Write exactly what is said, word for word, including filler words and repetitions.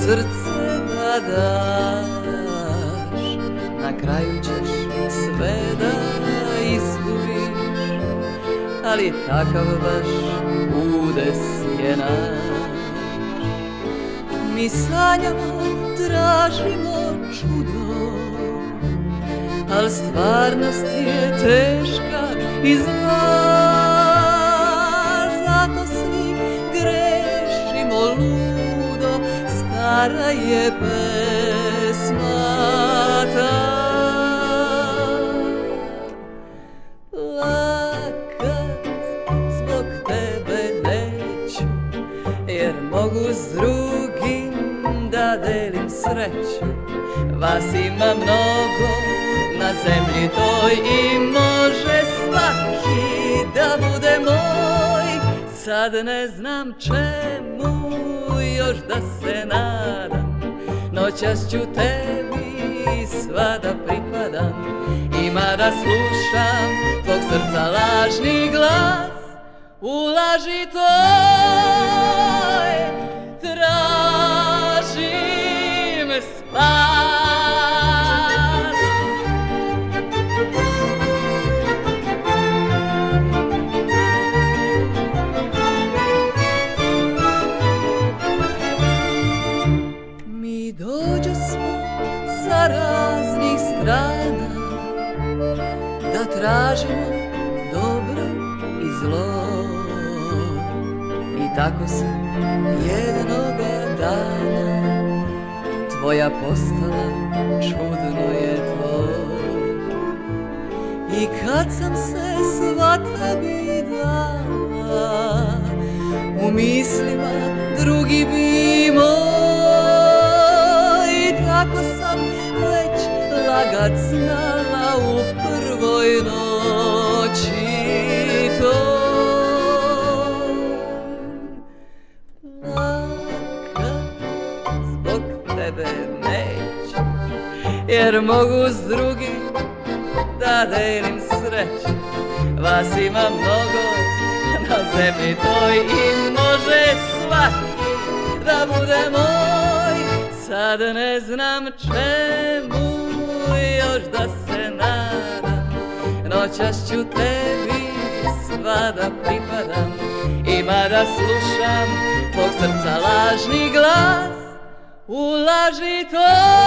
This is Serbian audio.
srce da daš, na kraju ćeš sve da izgubiš, ali takav baš udes je naš. Mi sanjamo, tražimo čudo, al stvarnost je teška i zla. Zato svi grešimo ludo, stara je pesma ta. Lakat zbog tebe neću, jer mogu s drugim da delim sreću. Vas ima mnogo na zemlji toj i može svaki da bude moj. Sad ne znam čemu još da se nadam, noćas ću tebi sva da pripadam. Ima da slušam tvog srca lažni glas, u laži toj tražim spas. Mi dođosmo sa raznih strana da tražimo dobro i zlo, i tako se jednoga dana tvoja postala, čudno je to. I kad sam se sva tebi dala, u mislima drugi bi moj. I tako sam već lagat znala u prvoj noći toj. Lagat zbog tebe neću, jer mogu s drugim da delim sreću. Vas ima mnogo na zemlji toj i može svaki da bude moj. Sad ne znam čemu još da se nadam, noćas ću tebi sva da pripadam. Ima da slušam tvog srca lažni glas, u laži to